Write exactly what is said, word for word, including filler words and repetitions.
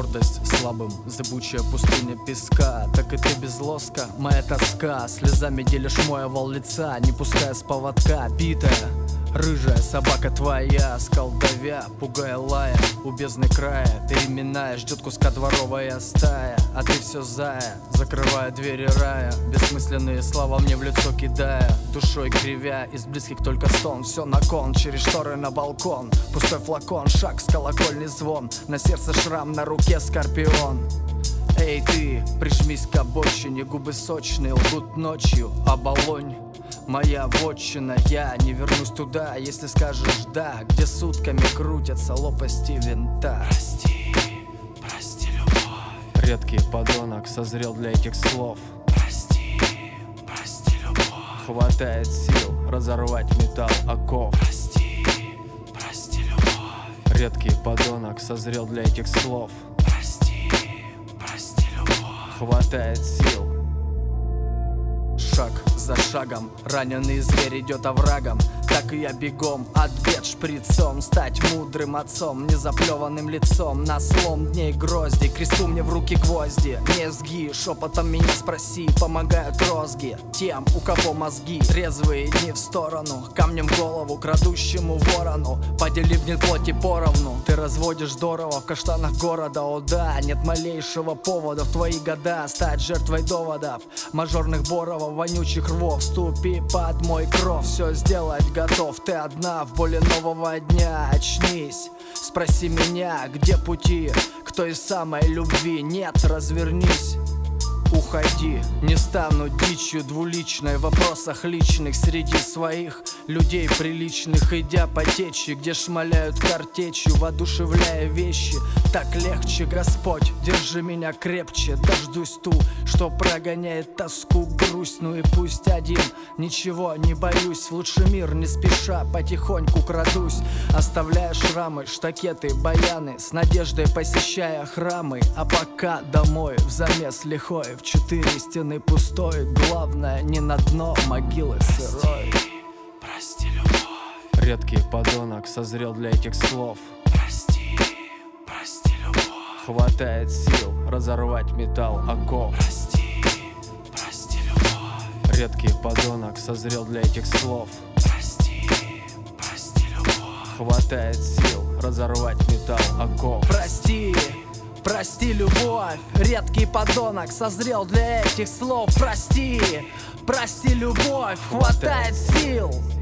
гордость слабым, зыбучая пустыня песка. Так и ты без лоска, моя тоска. Слезами делишь мой овал лица, не пуская с поводка. Битая, рыжая собака твоя, сколдовя, пугая лая, у бездны края. Переминая, ждет куска дворовая стая. А ты все зая, закрывая двери рая, бессмысленные слова мне в лицо кидая, душой кривя, из близких только стон. Все на кон, через шторы на балкон, пустой флакон, шаг с колокольный звон, на сердце шрам, на руке скорпион. Эй ты, прижмись к обочине, губы сочные лгут ночью, оболонь моя вотчина. Я не вернусь туда, если скажешь да, где сутками крутятся лопасти винта. Прости, прости, любовь. Редкий подонок созрел для этих слов. Прости, прости, любовь. Хватает сил разорвать металл оков. Прости, прости, любовь. Редкий подонок созрел для этих слов. Прости, прости, любовь. Хватает сил. Шаг за шагом, раненый зверь идет оврагом. Так и я бегом от бед шприцом. Стать мудрым отцом, незаплеванным лицом. На слом дней грозди, кресту мне в руки гвозди. Не сги, шепотом меня спроси, помогают розги тем, у кого мозги трезвые дни в сторону. Камнем голову крадущему ворону, поделив дни плоти поровну. Ты разводишь здорово в каштанах города, о да, нет малейшего повода в твои года стать жертвой доводов мажорных боровов, вонючих рвов. Ступи под мой кров, все сделать готов. Ты одна в боли нового дня, очнись, спроси меня, где пути к той самой любви. Нет, развернись, уходи. Не стану дичью двуличной в вопросах личных среди своих людей приличных, идя по течи, где шмаляют картечью, воодушевляя вещи. Так легче, Господь, держи меня крепче. Дождусь ту, что прогоняет тоску, грусть. Ну и пусть один, ничего не боюсь. В лучший мир не спеша, потихоньку крадусь, оставляя шрамы, штакеты, баяны, с надеждой посещая храмы. А пока домой в замес лихой, в четыре стены пустой. Главное, не на дно могилы сырой. Прости, любовь. Редкий подонок созрел для этих слов. Прости, прости, любовь. Хватает сил разорвать металл оков. Прости, прости, любовь. Редкий подонок созрел для этих слов. Прости, прости, любовь. Хватает сил разорвать металл оков. Прости, прости, любовь. Редкий подонок созрел для этих слов. Прости, прости, любовь. Хватает сил